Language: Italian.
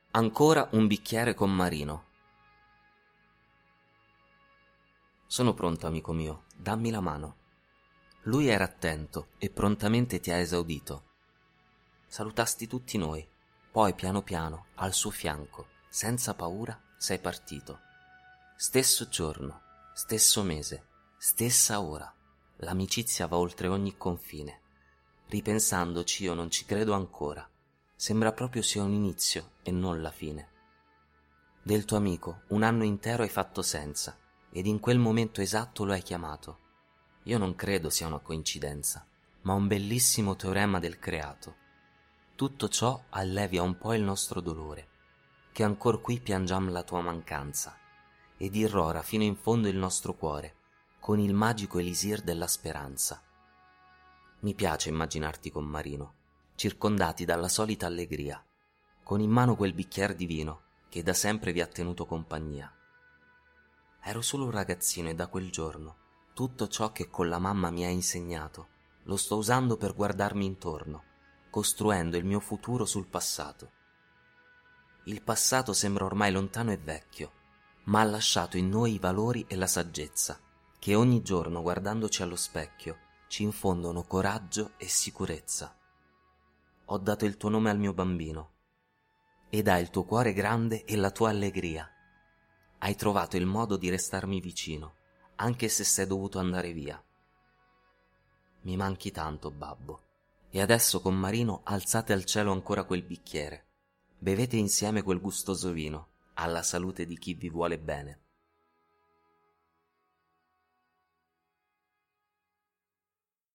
Ancora un bicchiere con Marino. Sono pronto, amico mio, dammi la mano. Lui era attento e prontamente ti ha esaudito. Salutasti tutti noi, poi piano piano, al suo fianco, senza paura, sei partito. Stesso giorno, stesso mese, stessa ora, l'amicizia va oltre ogni confine. Ripensandoci io non ci credo ancora, sembra proprio sia un inizio e non la fine. Del tuo amico un anno intero hai fatto senza, ed in quel momento esatto lo hai chiamato. Io non credo sia una coincidenza, ma un bellissimo teorema del creato. Tutto ciò allevia un po' il nostro dolore, che ancor qui piangiam la tua mancanza, ed irrora fino in fondo il nostro cuore, con il magico elisir della speranza. Mi piace immaginarti con Marino, circondati dalla solita allegria, con in mano quel bicchier di vino che da sempre vi ha tenuto compagnia. Ero solo un ragazzino e da quel giorno tutto ciò che con la mamma mi ha insegnato lo sto usando per guardarmi intorno, costruendo il mio futuro sul passato. Il passato sembra ormai lontano e vecchio, ma ha lasciato in noi i valori e la saggezza, che ogni giorno guardandoci allo specchio ci infondono coraggio e sicurezza. Ho dato il tuo nome al mio bambino, ed hai il tuo cuore grande e la tua allegria. Hai trovato il modo di restarmi vicino, anche se sei dovuto andare via. Mi manchi tanto, babbo, e adesso con Marino alzate al cielo ancora quel bicchiere. Bevete insieme quel gustoso vino, alla salute di chi vi vuole bene.